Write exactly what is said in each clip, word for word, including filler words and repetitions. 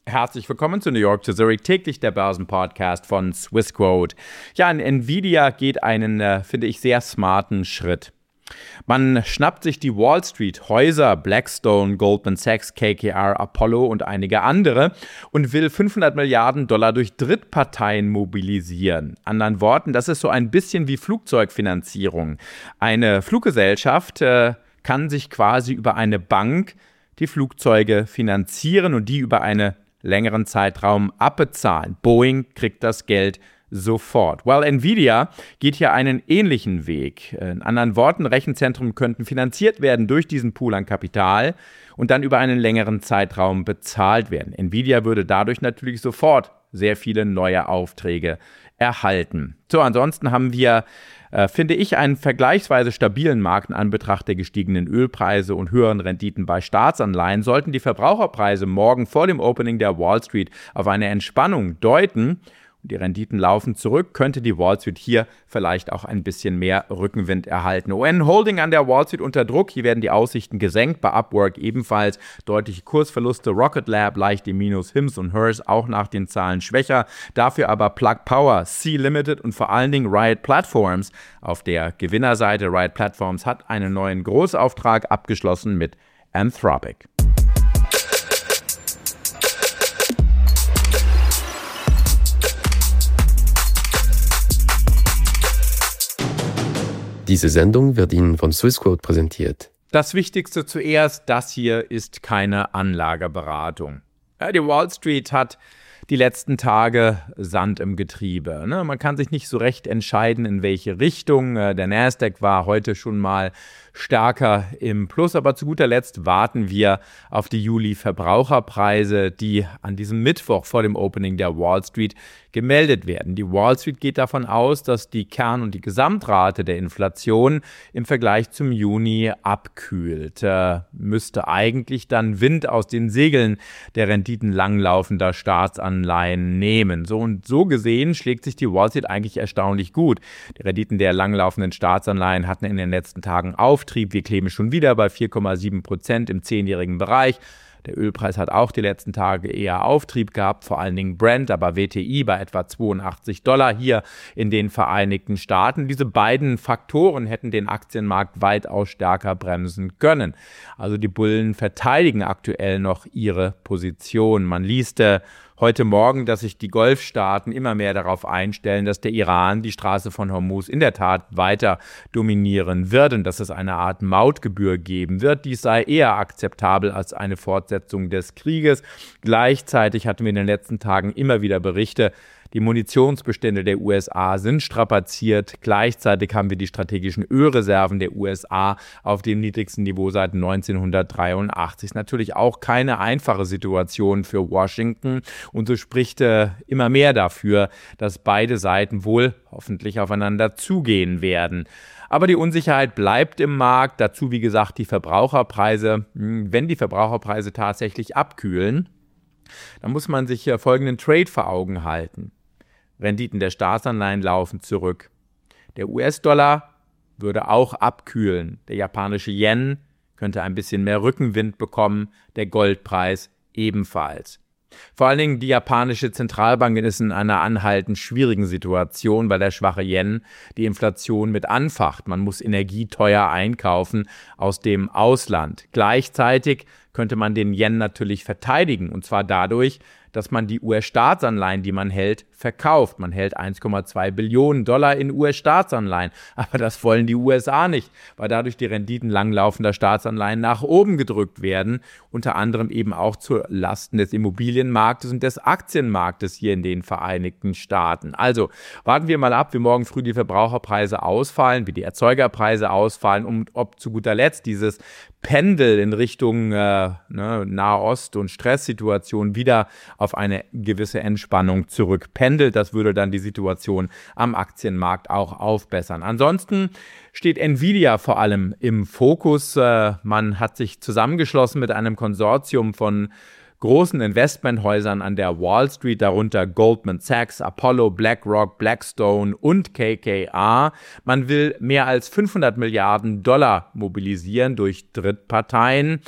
Herzlich willkommen zu New York to Zurich, täglich der Börsenpodcast von Swissquote. Ja, Nvidia geht einen, äh, finde ich, sehr smarten Schritt. Man schnappt sich die Wall Street Häuser, Blackstone, Goldman Sachs, K K R, Apollo und einige andere und will fünfhundert Milliarden Dollar durch Drittparteien mobilisieren. Anderen Worten, das ist so ein bisschen wie Flugzeugfinanzierung. Eine Fluggesellschaft äh, kann sich quasi über eine Bank die Flugzeuge finanzieren und die über einen längeren Zeitraum abbezahlen. Boeing kriegt das Geld sofort. Well, Nvidia geht hier einen ähnlichen Weg. In anderen Worten, Rechenzentren könnten finanziert werden durch diesen Pool an Kapital und dann über einen längeren Zeitraum bezahlt werden. Nvidia würde dadurch natürlich sofort sehr viele neue Aufträge erhalten. So, ansonsten haben wir, äh, finde ich, einen vergleichsweise stabilen Markt in Anbetracht der gestiegenen Ölpreise und höheren Renditen bei Staatsanleihen. Sollten die Verbraucherpreise morgen vor dem Opening der Wall Street auf eine Entspannung deuten, die Renditen laufen zurück, könnte die Wall Street hier vielleicht auch ein bisschen mehr Rückenwind erhalten. O N Holding an der Wall Street unter Druck. Hier werden die Aussichten gesenkt. Bei Upwork ebenfalls deutliche Kursverluste. Rocket Lab leicht im Minus. Hims und Hers auch nach den Zahlen schwächer. Dafür aber Plug Power, Sea Limited und vor allen Dingen Riot Platforms. Auf der Gewinnerseite Riot Platforms hat einen neuen Großauftrag abgeschlossen mit Anthropic. Diese Sendung wird Ihnen von Swissquote präsentiert. Das Wichtigste zuerst, das hier ist keine Anlageberatung. Ja, die Wall Street hat die letzten Tage Sand im Getriebe. Ne? Man kann sich nicht so recht entscheiden, in welche Richtung. Der Nasdaq war heute schon mal stärker im Plus, aber zu guter Letzt warten wir auf die Juli-Verbraucherpreise, die an diesem Mittwoch vor dem Opening der Wall Street gemeldet werden. Die Wall Street geht davon aus, dass die Kern- und die Gesamtrate der Inflation im Vergleich zum Juni abkühlt. Äh, müsste eigentlich dann Wind aus den Segeln der Renditen langlaufender Staatsanleihen nehmen. So und so gesehen schlägt sich die Wall Street eigentlich erstaunlich gut. Die Renditen der langlaufenden Staatsanleihen hatten in den letzten Tagen Auftrieb. Wir kleben schon wieder bei vier Komma sieben Prozent im zehnjährigen Bereich. Der Ölpreis hat auch die letzten Tage eher Auftrieb gehabt, vor allen Dingen Brent, aber W T I bei etwa zweiundachtzig Dollar hier in den Vereinigten Staaten. Diese beiden Faktoren hätten den Aktienmarkt weitaus stärker bremsen können. Also die Bullen verteidigen aktuell noch ihre Position. Man liest äh, heute Morgen, dass sich die Golfstaaten immer mehr darauf einstellen, dass der Iran die Straße von Hormuz in der Tat weiter dominieren wird und dass es eine Art Mautgebühr geben wird. Dies sei eher akzeptabel als eine Fortsetzung des Krieges. Gleichzeitig hatten wir in den letzten Tagen immer wieder Berichte, die Munitionsbestände der U S A sind strapaziert. Gleichzeitig haben wir die strategischen Ölreserven der U S A auf dem niedrigsten Niveau seit neunzehnhundertdreiundachtzig. Ist natürlich auch keine einfache Situation für Washington. Und so spricht äh, immer mehr dafür, dass beide Seiten wohl hoffentlich aufeinander zugehen werden. Aber die Unsicherheit bleibt im Markt. Dazu, wie gesagt, die Verbraucherpreise. Wenn die Verbraucherpreise tatsächlich abkühlen, dann muss man sich hier folgenden Trade vor Augen halten. Renditen der Staatsanleihen laufen zurück. Der U S-Dollar würde auch abkühlen. Der japanische Yen könnte ein bisschen mehr Rückenwind bekommen. Der Goldpreis ebenfalls. Vor allen Dingen die japanische Zentralbank ist in einer anhaltend schwierigen Situation, weil der schwache Yen die Inflation mit anfacht. Man muss Energie teuer einkaufen aus dem Ausland. Gleichzeitig könnte man den Yen natürlich verteidigen, und zwar dadurch, dass man die U S-Staatsanleihen, die man hält, verkauft. Man hält eins Komma zwei Billionen Dollar in U S-Staatsanleihen, aber das wollen die U S A nicht, weil dadurch die Renditen langlaufender Staatsanleihen nach oben gedrückt werden, unter anderem eben auch zu Lasten des Immobilienmarktes und des Aktienmarktes hier in den Vereinigten Staaten. Also warten wir mal ab, wie morgen früh die Verbraucherpreise ausfallen, wie die Erzeugerpreise ausfallen und ob zu guter Letzt dieses Pendel in Richtung äh, ne, Nahost- und Stresssituation wieder auf eine gewisse Entspannung zurückpendelt. Das würde dann die Situation am Aktienmarkt auch aufbessern. Ansonsten steht Nvidia vor allem im Fokus. Äh, man hat sich zusammengeschlossen mit einem Konsortium von großen Investmenthäusern an der Wall Street, darunter Goldman Sachs, Apollo, BlackRock, Blackstone und K K R. Man will mehr als fünfhundert Milliarden Dollar mobilisieren durch Drittparteien.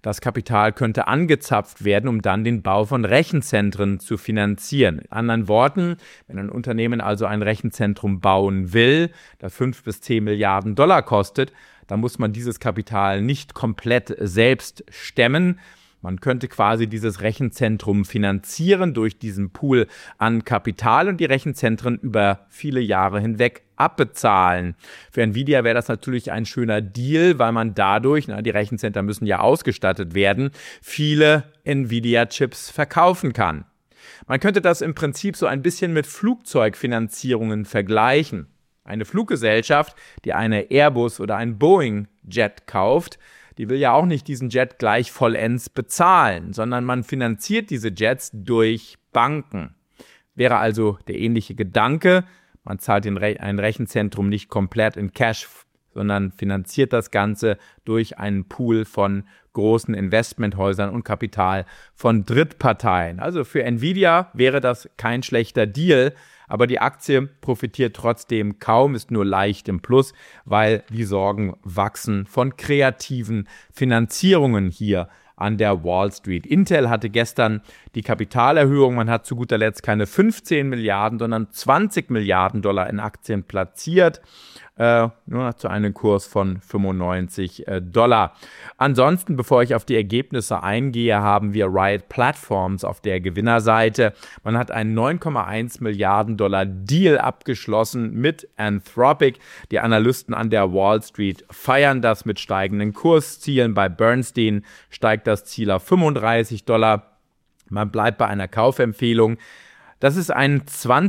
Das Kapital könnte angezapft werden, um dann den Bau von Rechenzentren zu finanzieren. In anderen Worten, wenn ein Unternehmen also ein Rechenzentrum bauen will, das fünf bis zehn Milliarden Dollar kostet, dann muss man dieses Kapital nicht komplett selbst stemmen. Man könnte quasi dieses Rechenzentrum finanzieren durch diesen Pool an Kapital und die Rechenzentren über viele Jahre hinweg abbezahlen. Für Nvidia wäre das natürlich ein schöner Deal, weil man dadurch, na, die Rechenzentren müssen ja ausgestattet werden, viele Nvidia-Chips verkaufen kann. Man könnte das im Prinzip so ein bisschen mit Flugzeugfinanzierungen vergleichen. Eine Fluggesellschaft, die eine Airbus oder ein Boeing-Jet kauft, die will ja auch nicht diesen Jet gleich vollends bezahlen, sondern man finanziert diese Jets durch Banken. Wäre also der ähnliche Gedanke, man zahlt den Re- ein Rechenzentrum nicht komplett in Cash, sondern finanziert das Ganze durch einen Pool von großen Investmenthäusern und Kapital von Drittparteien. Also für Nvidia wäre das kein schlechter Deal, aber die Aktie profitiert trotzdem kaum, ist nur leicht im Plus, weil die Sorgen wachsen von kreativen Finanzierungen hier an der Wall Street. Intel hatte gestern die Kapitalerhöhung, man hat zu guter Letzt keine fünfzehn Milliarden, sondern zwanzig Milliarden Dollar in Aktien platziert. Äh, nur zu einem Kurs von fünfundneunzig äh, Dollar. Ansonsten, bevor ich auf die Ergebnisse eingehe, haben wir Riot Platforms auf der Gewinnerseite. Man hat einen neun Komma eins Milliarden Dollar Deal abgeschlossen mit Anthropic. Die Analysten an der Wall Street feiern das mit steigenden Kurszielen. Bei Bernstein steigt das Ziel auf fünfunddreißig Dollar. Man bleibt bei einer Kaufempfehlung. Das ist ein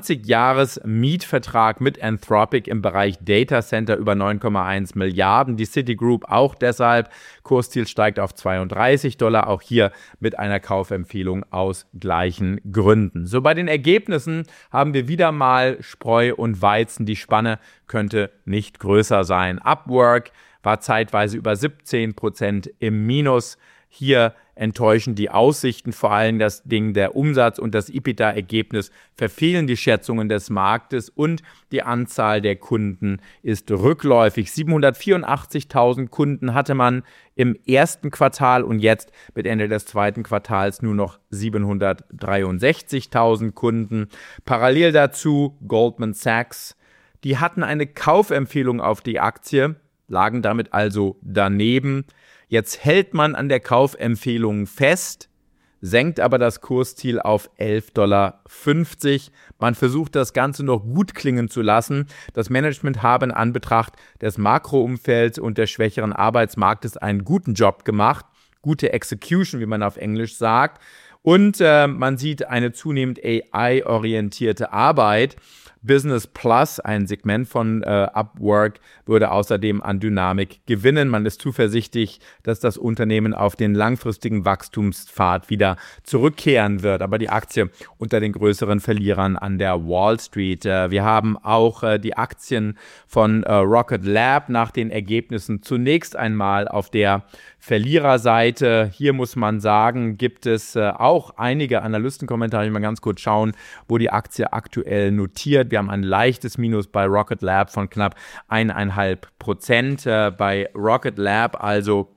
zwanzig-Jahres-Mietvertrag mit Anthropic im Bereich Data Center über neun Komma eins Milliarden. Die Citigroup auch deshalb. Kursziel steigt auf zweiunddreißig Dollar. Auch hier mit einer Kaufempfehlung aus gleichen Gründen. So, bei den Ergebnissen haben wir wieder mal Spreu und Weizen. Die Spanne könnte nicht größer sein. Upwork war zeitweise über siebzehn Prozent im Minus. Hier enttäuschen die Aussichten, vor allem das Ding der Umsatz und das EBITDA-Ergebnis verfehlen die Schätzungen des Marktes und die Anzahl der Kunden ist rückläufig. siebenhundertvierundachtzigtausend Kunden hatte man im ersten Quartal und jetzt mit Ende des zweiten Quartals nur noch siebenhundertdreiundsechzigtausend Kunden. Parallel dazu Goldman Sachs, die hatten eine Kaufempfehlung auf die Aktie, lagen damit also daneben. Jetzt hält man an der Kaufempfehlung fest, senkt aber das Kursziel auf elf Komma fünfzig Dollar. Man versucht das Ganze noch gut klingen zu lassen. Das Management habe in Anbetracht des Makroumfelds und des schwächeren Arbeitsmarktes einen guten Job gemacht. Gute Execution, wie man auf Englisch sagt. Und äh, man sieht eine zunehmend A I-orientierte Arbeit. Business Plus, ein Segment von äh, Upwork, würde außerdem an Dynamik gewinnen. Man ist zuversichtlich, dass das Unternehmen auf den langfristigen Wachstumspfad wieder zurückkehren wird. Aber die Aktie unter den größeren Verlierern an der Wall Street. Äh, wir haben auch äh, die Aktien von äh, Rocket Lab nach den Ergebnissen zunächst einmal auf der Verliererseite. Hier muss man sagen, gibt es äh, auch einige Analystenkommentare. Ich will mal ganz kurz schauen, wo die Aktie aktuell notiert. Wir haben ein leichtes Minus bei Rocket Lab von knapp eineinhalb Prozent. Äh, bei Rocket Lab also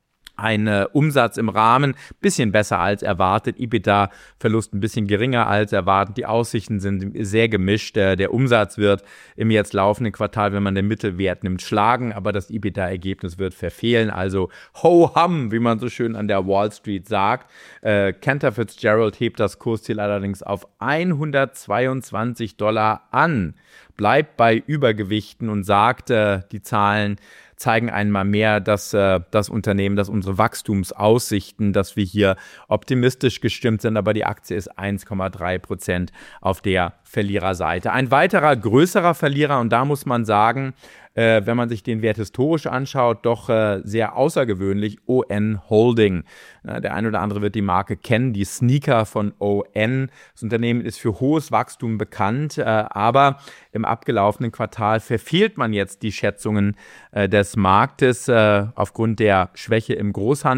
ein äh, Umsatz im Rahmen, bisschen besser als erwartet, EBITDA-Verlust ein bisschen geringer als erwartet, die Aussichten sind sehr gemischt, äh, der Umsatz wird im jetzt laufenden Quartal, wenn man den Mittelwert nimmt, schlagen, aber das EBITDA-Ergebnis wird verfehlen, also ho-hum, wie man so schön an der Wall Street sagt. Äh, Cantor Fitzgerald hebt das Kursziel allerdings auf hundertzweiundzwanzig Dollar an, bleibt bei Übergewichten und sagt, äh, die Zahlen zeigen einmal mehr, dass äh, das Unternehmen, dass unsere Wachstumsaussichten, dass wir hier optimistisch gestimmt sind, aber die Aktie ist eins Komma drei Prozent auf der Verliererseite. Ein weiterer größerer Verlierer, und da muss man sagen, äh, wenn man sich den Wert historisch anschaut, doch äh, sehr außergewöhnlich, O N Holding. Na, der eine oder andere wird die Marke kennen, die Sneaker von O N. Das Unternehmen ist für hohes Wachstum bekannt, äh, aber im abgelaufenen Quartal verfehlt man jetzt die Schätzungen äh, des Marktes äh, aufgrund der Schwäche im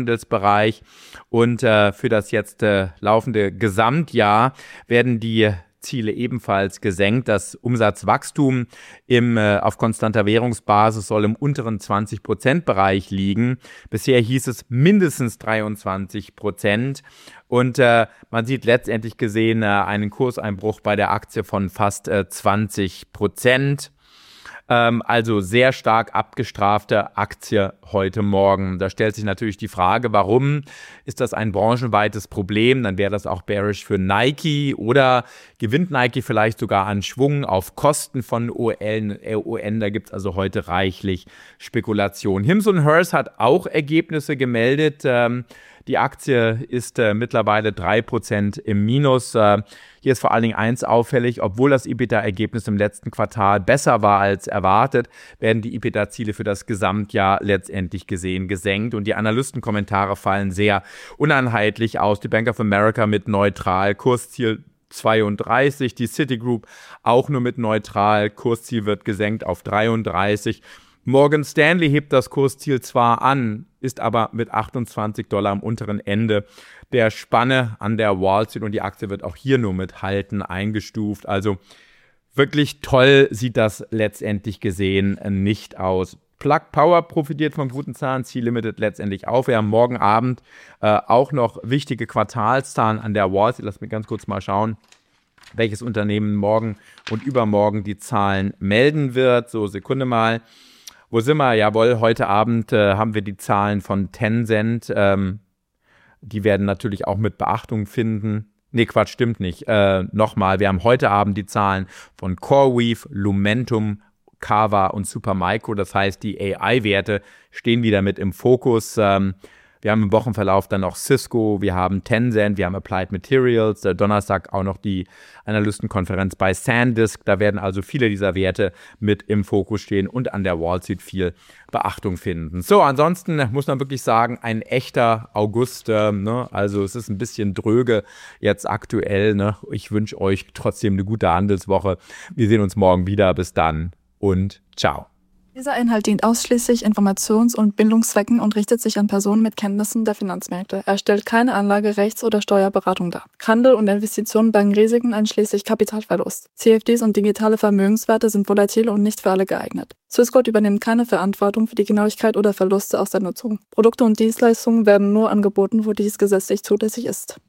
Großhandelsbereich. Und äh, für das jetzt äh, laufende Gesamtjahr werden die Ziele ebenfalls gesenkt. Das Umsatzwachstum im, äh, auf konstanter Währungsbasis soll im unteren zwanzig Prozent Bereich liegen. Bisher hieß es mindestens dreiundzwanzig Prozent. Und äh, man sieht letztendlich gesehen äh, einen Kurseinbruch bei der Aktie von fast äh, zwanzig Prozent. Ähm, also sehr stark abgestrafte Aktie heute Morgen. Da stellt sich natürlich die Frage, warum ist das ein branchenweites Problem? Dann wäre das auch bearish für Nike oder gewinnt Nike vielleicht sogar an Schwung auf Kosten von O N. Da gibt es also heute reichlich Spekulation. Hims und Hers hat auch Ergebnisse gemeldet. Ähm, Die Aktie ist äh, mittlerweile drei Prozent im Minus. Äh, hier ist vor allen Dingen eins auffällig: Obwohl das EBITDA-Ergebnis im letzten Quartal besser war als erwartet, werden die EBITDA-Ziele für das Gesamtjahr letztendlich gesehen gesenkt. Und die Analystenkommentare fallen sehr uneinheitlich aus. Die Bank of America mit neutral, Kursziel zweiunddreißig. Die Citigroup auch nur mit neutral, Kursziel wird gesenkt auf dreiunddreißig. Morgan Stanley hebt das Kursziel zwar an, ist aber mit achtundzwanzig Dollar am unteren Ende der Spanne an der Wall Street und die Aktie wird auch hier nur mit Halten eingestuft. Also wirklich toll sieht das letztendlich gesehen nicht aus. Plug Power profitiert von guten Zahlen, C-Limited letztendlich auch. Wir haben morgen Abend äh, auch noch wichtige Quartalszahlen an der Wall Street. Lass mich ganz kurz mal schauen, welches Unternehmen morgen und übermorgen die Zahlen melden wird. So, Sekunde mal. Wo sind wir? Jawohl, heute Abend äh, haben wir die Zahlen von Tencent. Ähm, die werden natürlich auch mit Beachtung finden. Nee, Quatsch, stimmt nicht. Äh, Nochmal, wir haben heute Abend die Zahlen von CoreWeave, Lumentum, Carva und Supermicro. Das heißt, die A I-Werte stehen wieder mit im Fokus. Ähm, Wir haben im Wochenverlauf dann noch Cisco, wir haben Tencent, wir haben Applied Materials, der Donnerstag auch noch die Analystenkonferenz bei SanDisk. Da werden also viele dieser Werte mit im Fokus stehen und an der Wall Street viel Beachtung finden. So, ansonsten muss man wirklich sagen, ein echter August. Äh, ne? Also es ist ein bisschen dröge jetzt aktuell. Ne? Ich wünsche euch trotzdem eine gute Handelswoche. Wir sehen uns morgen wieder. Bis dann und ciao. Dieser Inhalt dient ausschließlich Informations- und Bildungszwecken und richtet sich an Personen mit Kenntnissen der Finanzmärkte. Er stellt keine Anlage-, Rechts- oder Steuerberatung dar. Handel und Investitionen bergen Risiken einschließlich Kapitalverlust. C F Ds und digitale Vermögenswerte sind volatil und nicht für alle geeignet. Swissquote übernimmt keine Verantwortung für die Genauigkeit oder Verluste aus der Nutzung. Produkte und Dienstleistungen werden nur angeboten, wo dies gesetzlich zulässig ist.